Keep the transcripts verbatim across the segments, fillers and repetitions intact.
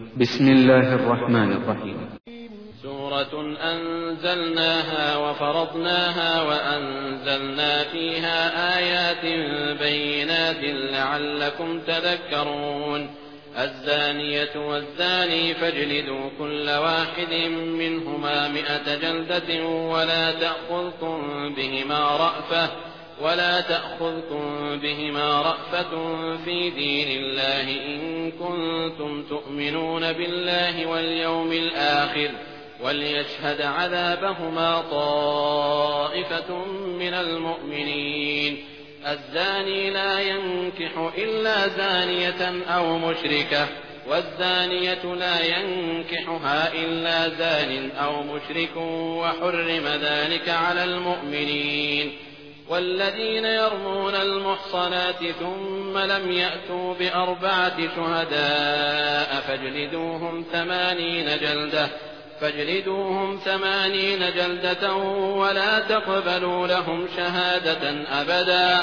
بسم الله الرحمن الرحيم. سورة أنزلناها وفرضناها وأنزلنا فيها آيات بينات لعلكم تذكرون. الزانية والزاني فاجلدوا كل واحد منهما مئة جلدة ولا تأخذكم بهما رأفة ولا تأخذكم بهما رأفة في دين الله إن كنتم تؤمنون بالله واليوم الآخر وليشهد عذابهما طائفة من المؤمنين. الزاني لا ينكح إلا زانية أو مشركة والزانية لا ينكحها إلا زان أو مشرك وحرم ذلك على المؤمنين. والذين يرمون المحصنات ثم لم يأتوا بأربعة شهداء فاجلدوهم ثمانين جلدة فاجلدوهم ثمانين جلدة ولا تقبلوا لهم شهادة أبدا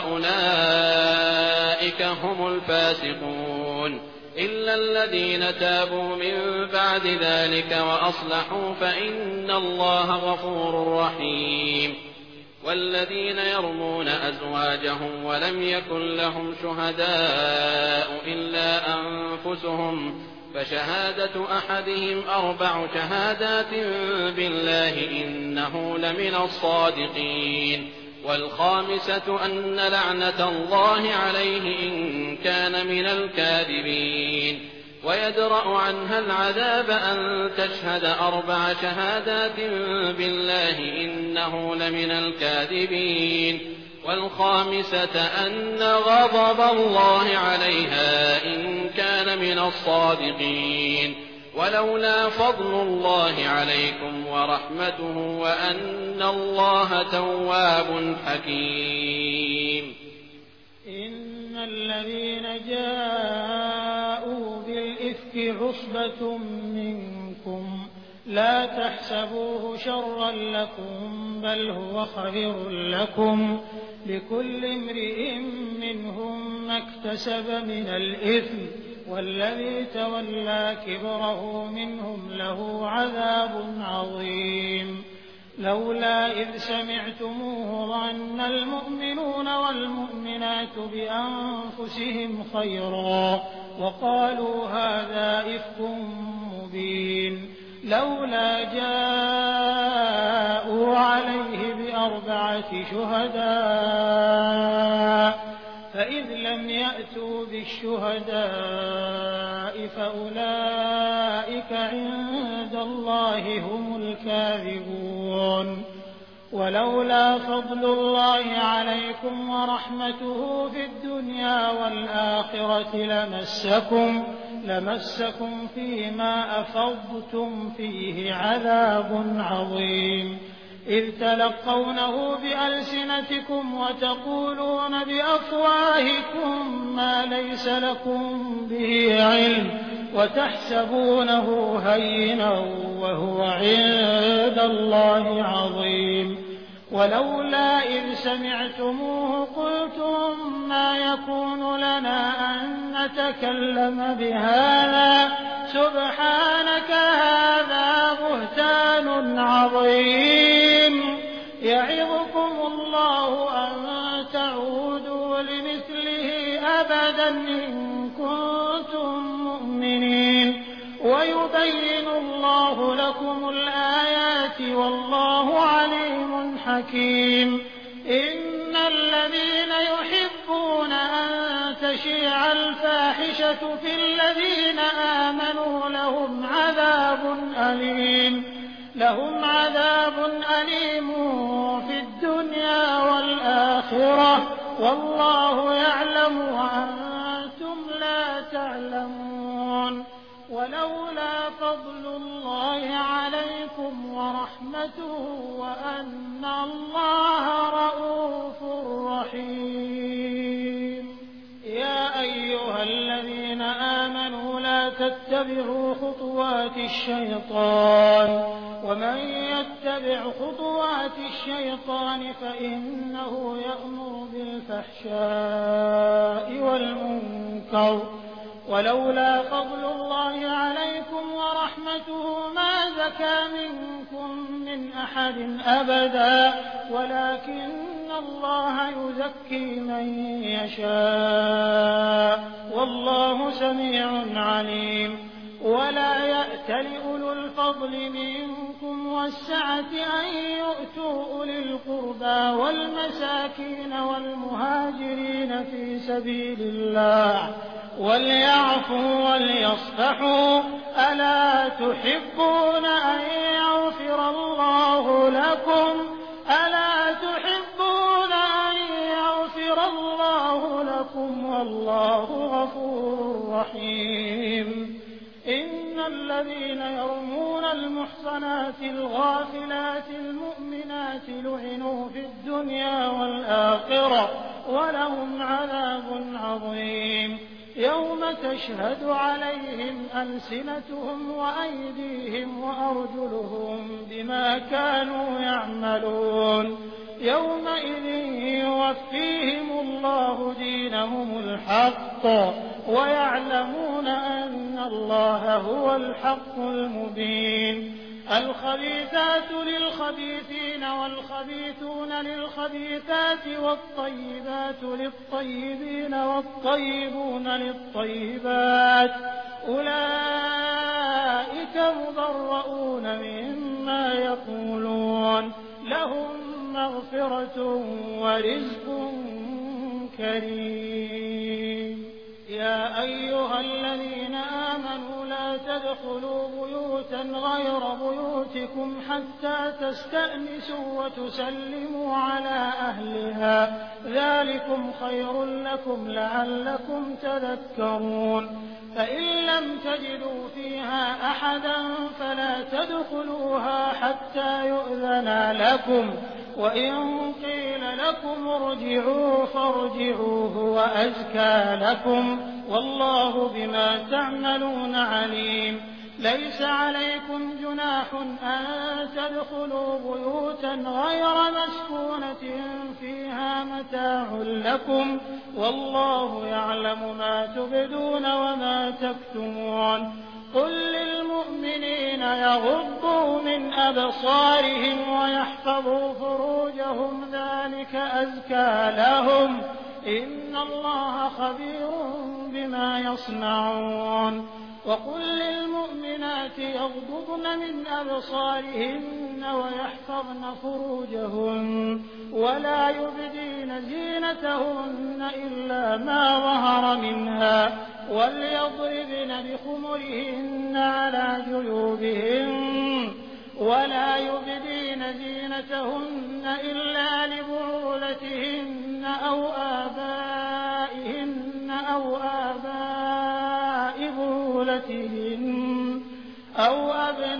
وأولئك هم الفاسقون. إلا الذين تابوا من بعد ذلك وأصلحوا فإن الله غفور رحيم. والذين يرمون أزواجهم ولم يكن لهم شهداء إلا أنفسهم فشهادة أحدهم أربع شهادات بالله إنه لمن الصادقين. والخامسة أن لعنة الله عليه إن كان من الكاذبين. ويدرأ عنها العذاب أن تشهد أربع شهادات بالله إنه لمن الكاذبين. والخامسة أن غضب الله عليها إن كان من الصادقين. ولولا فضل الله عليكم ورحمته وأن الله تواب حكيم. إن الذين جاءوا بالإفك عصبة منكم لا تحسبوه شرا لكم بل هو خير لكم لكل امرئ منهم ما اكتسب من الإثم والذي تولى كبره منهم له عذاب عظيم. لولا إذ سمعتموه ظن المؤمنون والمؤمنات بأنفسهم خيرا وقالوا هذا إفك مبين. لولا جاءوا عليه بأربعة شهداء فإذ لم يأتوا بالشهداء فأولئك عند الله هم الكاذبون. ولولا فضل الله عليكم ورحمته في الدنيا والآخرة لمسكم لمسكم فيما أفضتم فيه عذاب عظيم. إذ تلقونه بألسنتكم وتقولون بأفواهكم ما ليس لكم به علم وتحسبونه هينا وهو عند الله عظيم. ولولا إذ سمعتموه قلتم ما يكون لنا أن نتكلم بهذا سبحانك هذا بهتان عظيم. يعظكم الله أن تعودوا لمثله أبدا إن كنتم مؤمنين ويبين الله لكم الآيات والله عليم حكيم. إن الذين يحبون أن تشيع الفاحشة في الذين آمنوا لهم عذاب أليم لهم عذاب أليم في الدنيا والآخرة والله يعلم وأنتم لا تعلمون. ولولا فضل الله عليكم ورحمته وأن الله رءوف رحيم. يا أيها الذين آمنوا لا تتبعوا خطوات الشيطان ومن يتبع خطوات الشيطان فإنه يأمر بالفحشاء والمنكر ولولا فضل الله عليكم ورحمته ما زكى منكم من أحد أبدا ولكن الله يزكي من يشاء والله سميع عليم. ولا يأتل أولو الفضل منكم والسعة أن يؤتوا أولي القربى والمساكين والمهاجرين في سبيل الله وليعفوا وليصفحوا ألا تحبون أن يغفر الله لكم ألا تحبون أن يغفر الله لكم والله غفور رحيم. إن الذين يرمون المحصنات الغافلات المؤمنات لعنوا في الدنيا والآخرة ولهم عذاب عظيم. يوم تشهد عليهم ألسنتهم وأيديهم وأرجلهم بما كانوا يعملون يومئذ يوفيهم الله دينهم الحق ويعلمون أن الله هو الحق المبين. الخبيثات للخبيثين والخبيثون للخبيثات والطيبات للطيبين والطيبون للطيبات أولئك مبرؤون مما يقولون لهم مغفرة ورزق كريم. يا أيها الذين آمنوا لا تدخلوا بيوتا غير بيوتكم حتى تستأنسوا وتسلموا على أهلها ذلكم خير لكم لعلكم تذكرون. فإن لم تجدوا فيها أحدا فلا تدخلوها حتى يؤذن لكم وإن قيل لكم ارجعوا فارجعوا هو أزكى لكم والله بما تعملون عليم. ليس عليكم جناح أن تدخلوا بيوتا غير مسكونة فيها متاع لكم والله يعلم ما تبدون وما تكتمون. قل للمؤمنين يغضوا من أبصارهم ويحفظوا فروجهم ذلك أزكى لهم إن الله خبير بما يصنعون. وقل للمؤمنات يغضضن من أبصارهن ويحفظن فروجهن ولا يبدين زينتهن إلا ما ظهر منها وليضربن بخمرهن على جيوبهن ولا يبدين زينتهن إلا لبعولتهن أو آبائهن أو آباء بعولتهن أو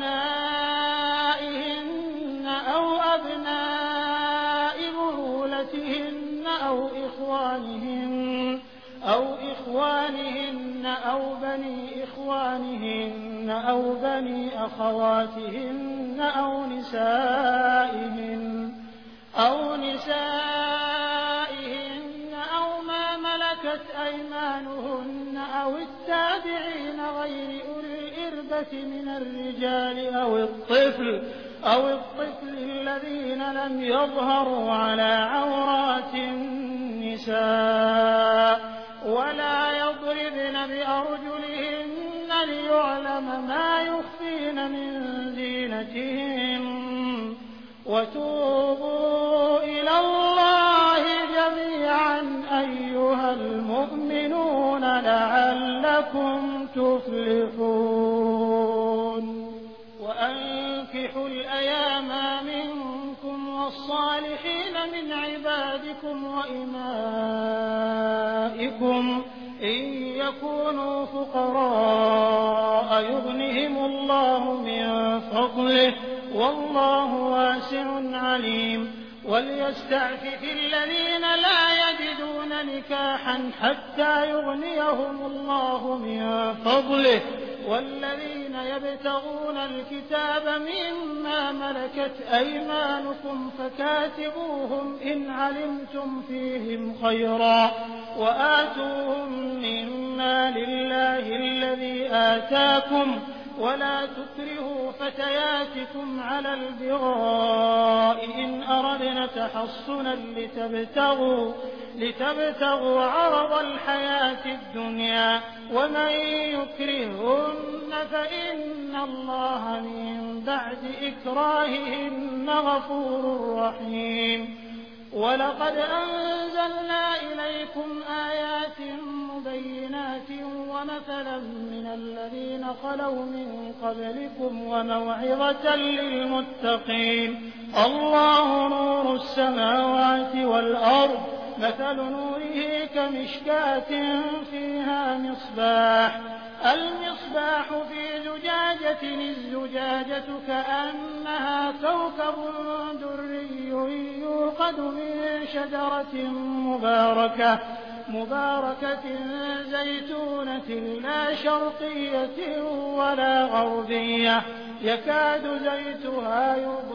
أبنائهن أو أبناء بعولتهن أو إخوانهن أو إخوانهن أو بني إخوانهن أو بني أخواتهن أو نسائهن أو نسائهن أو ما ملكت أيمانهن أو التابعين غير أولي الإربة من الرجال أو الطفل أو الطفل الذين لم يظهروا على عورات النساء ولا يضربن بأرجلهن ليعلم ما يخفين من زينتهن وتوبوا إلى الله جميعا أيها المؤمنون لعلكم تفلحون. وأنكحوا الأيام منكم والصالحين من عبادكم وإمائكم إن يكونوا فقراء يغنهم الله من فضله والله واسع عليم. وليستعفف الذين لا يجدون نكاحا حتى يغنيهم الله من فضله والذين يبتغون الكتاب مما ملكت أيمانكم فكاتبوهم إن علمتم فيهم خيرا وآتوهم مما لله الذي آتاكم ولا تكرهوا فتياتكم على البغاء إن أردنا تحصنا لتبتغوا, لتبتغوا عرض الحياة الدنيا ومن يكرهن فإن الله من بعد إكراههن غفور رحيم. ولقد أنزلنا إليكم آيات مبينات ومثلا من الذين خلوا من قبلكم وموعظة للمتقين. الله نور السماوات والأرض مثل نوره كمشكاة فيها مصباح المصباح في زجاجة الزجاجة كأنها كوكب دري يوقد من شجرة مباركة مباركة زيتونة لا شرقية ولا غربية يكاد زيتها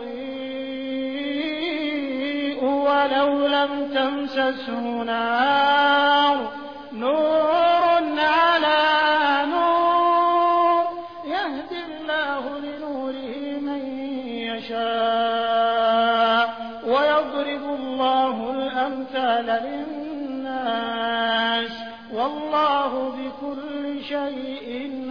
يضيء ولو لم تمسسه نار نور على نور يهدي الله لنوره من يشاء ويضرب الله الأمثال للناس والله بكل شيء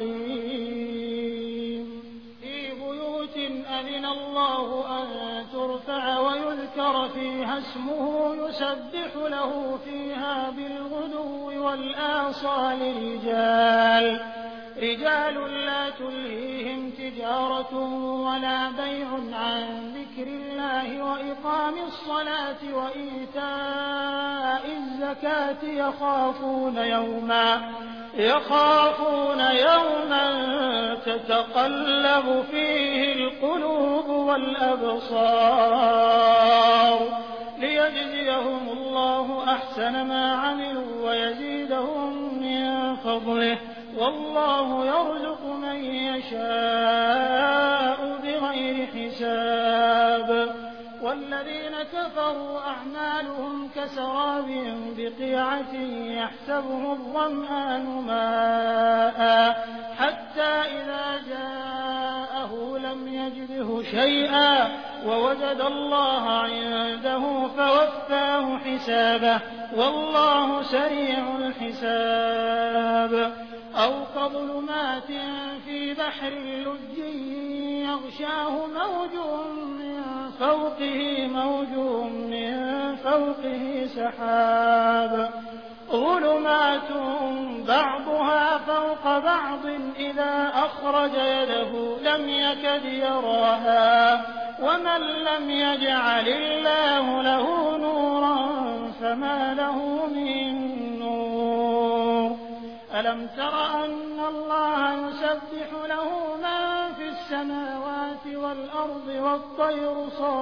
عليم. في بيوت أذن الله أن ترفع ويذكر فيها اسمه يسبح له فيها بالغدو والآصال رجال رجال لا تلهيهم تجارة ولا بيع عن ذكر الله وإقام الصلاة وإيتاء الزكاة يخافون يوما يخافون يوما تتقلب فيه القلوب والأبصار ليجزيهم الله أحسن ما عملوا ويزيدهم من فضله والله يرزق من يشاء بغير حساب. والذين كفروا أعمالهم كسراب بقيعة يحسبه الظمآن ماء حتى إذا جاءه لم يجده شيئا ووجد الله عنده فوفاه حسابه والله سريع الحساب. أو كظلمات في بحر لج يغشاه موج من فوقه موج من فوقه سحاب ظلمات بعضها فوق بعض إذا أخرج يده لم يكد يراها ومن لم يجعل الله له نورا فما له من نور. ألم تر أن الله يسبح له من في السماوات والأرض والطير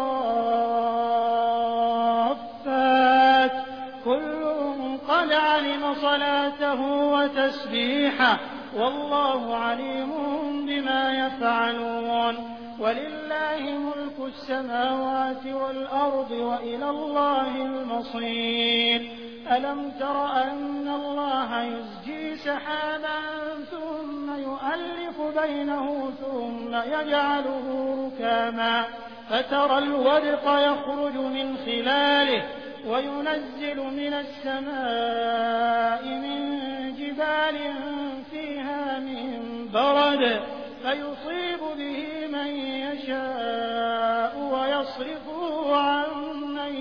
صافات كل قد علم صلاته وتسبيحه والله عليم بما يفعلون. ولله ملك السماوات والأرض وإلى الله المصير. ألم تر أن الله يزجي سحابا ثم يؤلف بينه ثم يجعله ركاما فترى الودق يخرج من خلاله وينزل من السماء من جبال فيها من برد فيصيب به من يشاء ويصرفه عن من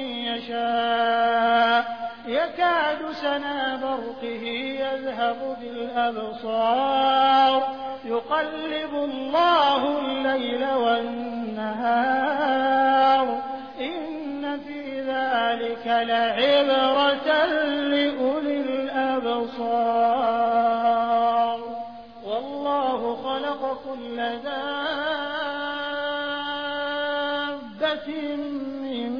يشاء يكاد سنا برقه يذهب بالأبصار يقلب الله الليل والنهار إن في ذلك لعبرة لأولي الأبصار. والله خلق كل دابة من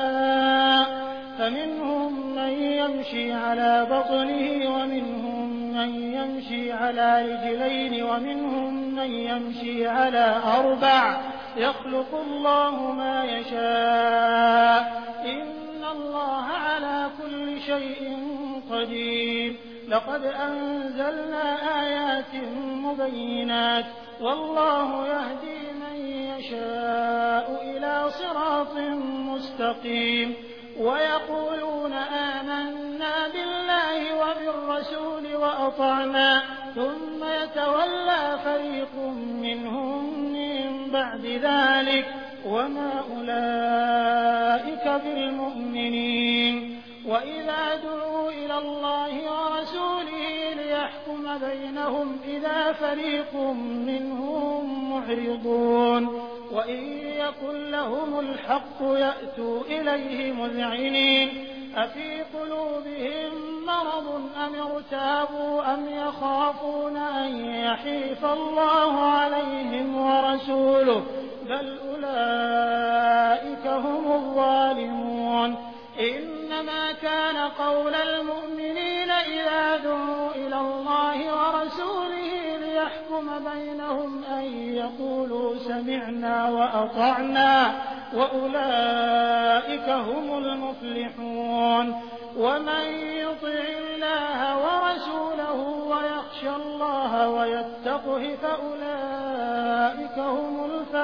ماء فمنهم من يمشي على بطنه ومنهم من يمشي على رجلين ومنهم من يمشي على أربع يخلق الله ما يشاء إن الله على كل شيء قدير لقد أنزلنا آيات مبينات والله يهدي من يشاء إلى صراط مستقيم ويقولون آمنا بالله وبالرسول وأطعنا ثم يتولى فريق منهم من بعد ذلك وما أولئك بالمؤمنين وإذا دعوا إلى الله ورسوله ليحكم بينهم إذا فريق منهم معرضون وإن يكن لهم الحق يأتوا إليه مذعنين أفي قلوبهم مرض أم ارتابوا أم يخافون أن يحيف الله عليهم ورسوله بل أولئك هم الظالمون إنما كان قول المؤمنين إذا دعوا إلى الله ورسوله ليحكم بينهم أن يقولوا سمعنا وأطعنا وأولئك هم المفلحون ومن يطع الله ورسوله ويخشى الله ويتقه فأولئك هم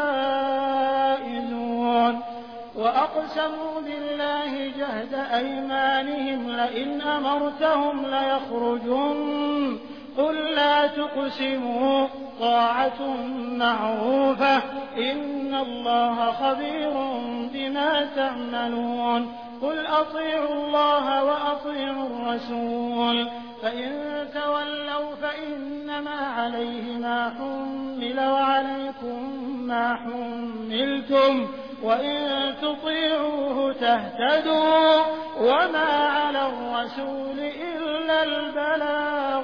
الفائزون وأقسموا بالله جهد أيمانهم لئن أمرتهم ليخرجون قل لا تقسموا طاعة معروفة إن الله خبير بما تعملون قل أطيعوا الله وأطيعوا الرسول فإن تولوا فإنما عليه ما حمل وعليكم ما حملتم وإن تطيعوه تهتدوا وما على الرسول إلا البلاغ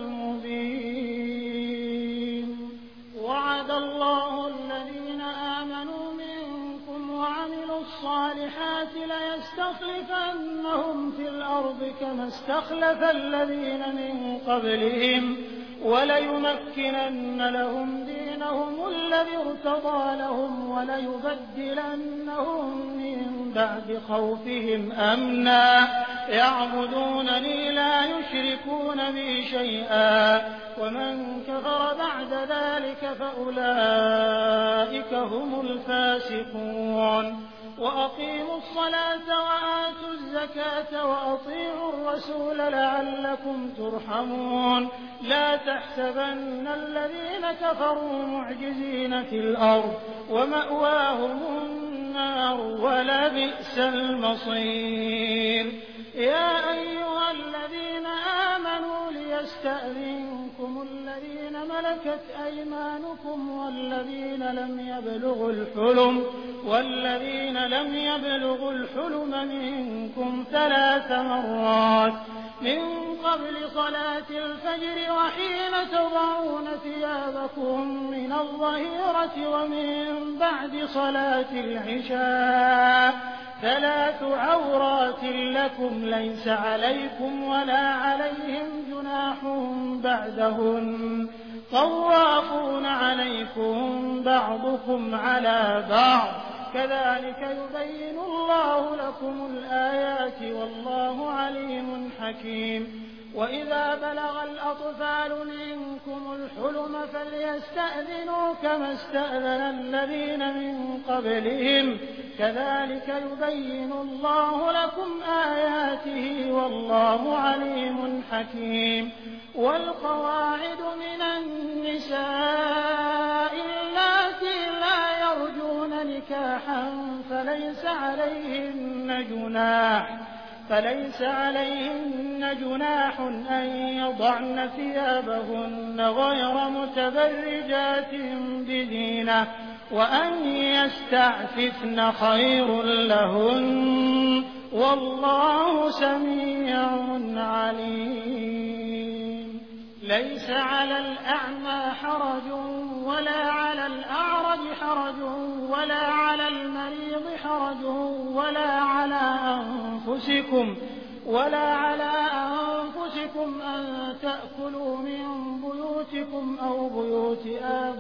المبين وعد الله الذين آمنوا منكم وعملوا الصالحات ليستخلفنهم في الأرض كما استخلف الذين من قبلهم وليمكنن لهم دينهم الذي ارتضى لهم وليبدلنهم من بعد خوفهم أمنا يعبدونني لا يشركون بي شيئا ومن كفر بعد ذلك فأولئك هم الفاسقون وأقيموا الصلاة وآتوا الزكاة وأطيعوا الرسول لعلكم ترحمون لا تحسبن الذين كفروا معجزين في الأرض ومأواهم النار ولبئس المصير يا أيها الذين آمنوا ليستأذنكم الذين ملكت أيمانكم والذين لم يبلغوا الحلم والذين لم يبلغوا الحلم منكم ثلاث مرات من قبل صلاة الفجر وحين تضعون ثيابكم من الظهيرة ومن بعد صلاة العشاء ثلاث عورات لكم ليس عليكم ولا عليهم جناح بعدهن طوافون عليكم بعضكم على بعض كذلك يبين الله لكم الآيات والله عليم حكيم وإذا بلغ الأطفال منكم الحلم فليستأذنوا كما استأذن الذين من قبلهم كذلك يبين الله لكم آياته والله عليم حكيم والقواعد من النساء اللاتي لا يرجون نكاحا فليس عليهن جناح فليس عليهن جناح أن يضعن ثيابهن غير متبرجات بزينة وأن يستعففن خير لهن والله سميع عليم ليس على الأعمى حرج ولا على الأعرج حرج ولا على المريض حرج ولا على أنفسكم ولا على أنفسكم عليكم أن تأكلوا من بيوتكم أو بيوت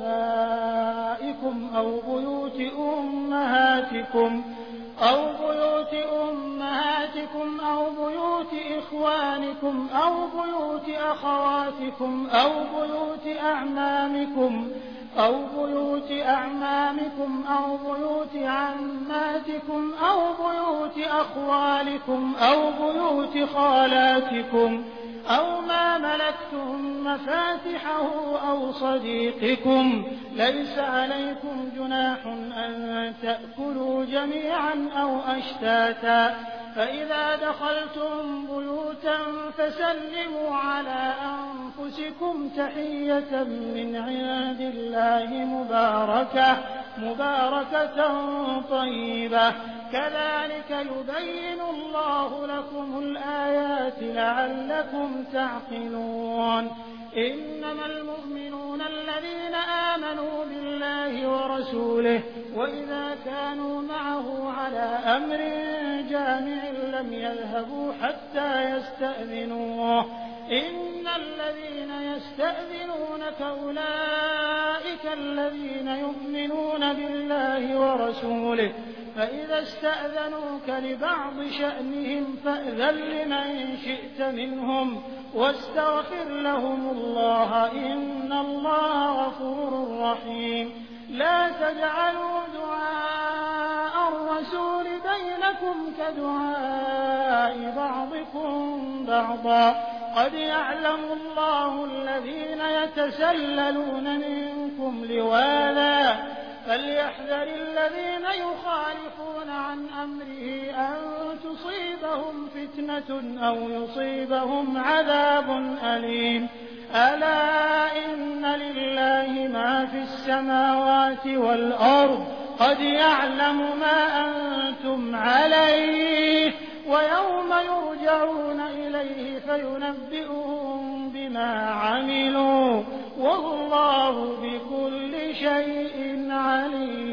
آبائكم أو بيوت أمهاتكم أو بيوت أمهاتكم أو بيوت إخوانكم أو بيوت أخواتكم أو بيوت أعمامكم أو بيوت أعمامكم أو بيوت عماتكم أو بيوت أخوالكم أو بيوت خالاتكم أو ما ملكتم مفاتحه أو صديقكم ليس عليكم جناح أن تأكلوا جميعا أو أشتاتا فإذا دخلتم بيوتا فسلموا على أنفسكم تحية من عند الله مباركة مباركة طيبة كذلك يبين الله لكم الآيات لعلكم تعقلون إنما المؤمنون الذين آمنوا بالله ورسوله وإذا كانوا معه على أمر جامع لم يذهبوا حتى يستأذنوه إن الذين يستأذنونك أولئك الذين يؤمنون بالله ورسوله فإذا استأذنوك لبعض شأنهم فأذن لمن شئت منهم واستغفر لهم الله إن الله غفور رحيم لا تجعلوا دعاء الرسول بينكم كدعاء بعضكم بعضا قد يعلم الله الذين يتسللون منكم لواذا فليحذر الذين يخالفون عن أمره أن تصيبهم فتنة أو يصيبهم عذاب أليم ألا إن لله ما في السماوات والأرض قد يعلم ما أنتم عليه ويوم يرجعون إليه فينبئهم بما عملوا والله بكل شيء عليم.